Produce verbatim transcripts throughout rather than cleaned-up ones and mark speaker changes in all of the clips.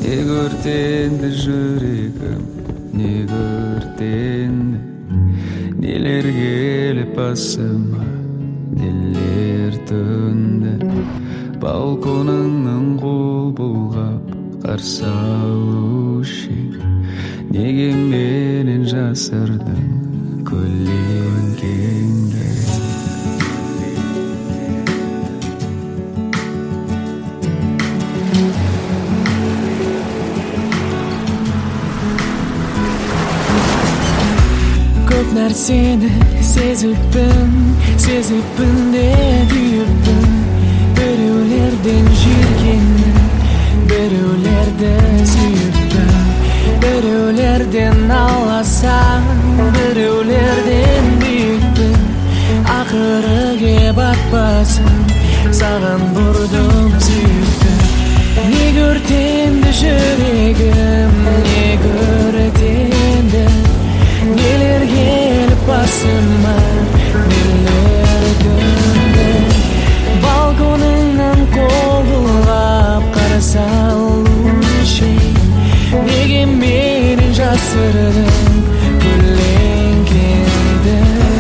Speaker 1: өртенді жүрегім, неге өртенді? Нелер келіп басыма, нелер төнді? Балконыңнан қол бұлғап қарсы алушың, неге менен жасырдың көлеңкеңді?
Speaker 2: Көп нәрсені сезіппін, сезіппін де күйіппін. Біреулерден жиіркенмін, біреулерді сүйіппін. Біреулерден аласам, біреулерден биікпін. Ақыры кеп атпасын, саған бұрдым сүйіппін. Неге өртенді жүрегім, неге өртенді? Нелер келіп басыма, нелер төнді? Балконыңнан қол бұлғап қарсы алушың, неге менен жасырдың көлеңкеңді?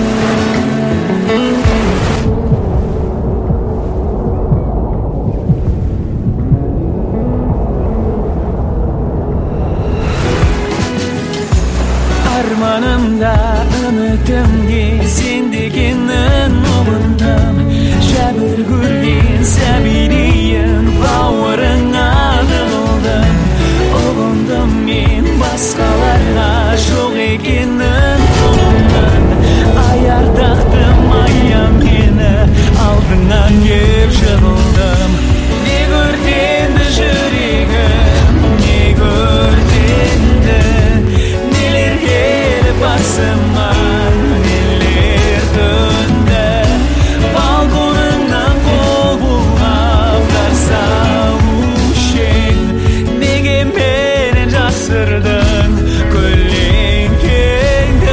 Speaker 2: Арманымда, үмітімде сен дегенін ұмыттым. Жәбір көрген сәбидейін бауырыңа тығылдым. Ұғындым мен басқаларға жоқ екенін ұғындым. Аяр тақтым аян мені алдыңнан кеп жығылдым. Неге өртенді жүрегім, неге өртенді? Нелер келіп басыма, нелер төнді? Балконыңнан қол бұлғап қарсы алушың, неге менен жасырдың көлеңкеңді?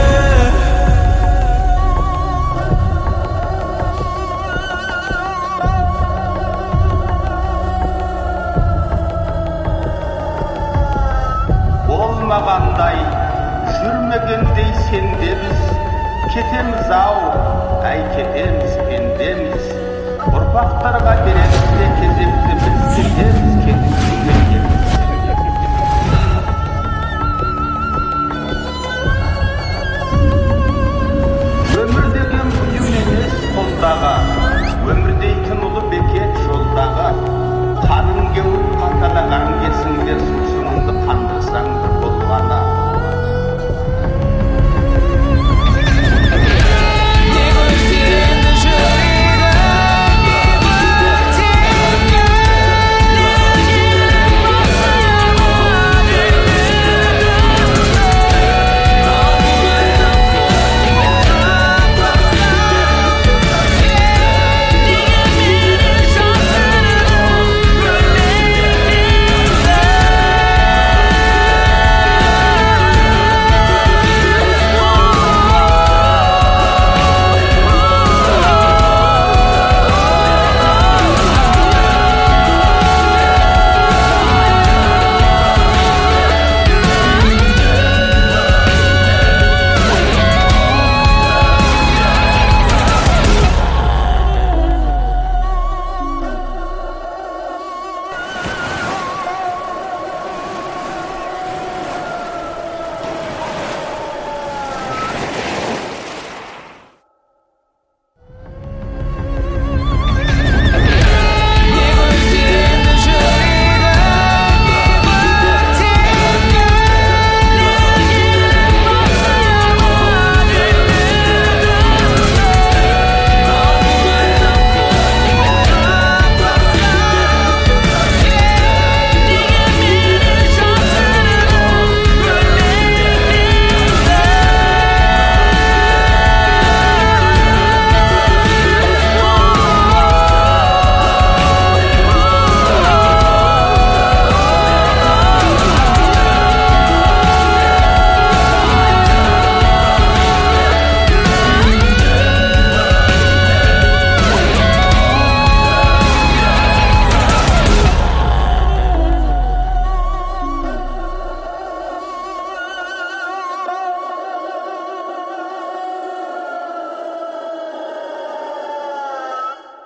Speaker 3: Болмағандай, жүрмегендей сенде біз, кетеміз ау, әй кетеміз пендеміз, ұрпақтарға береді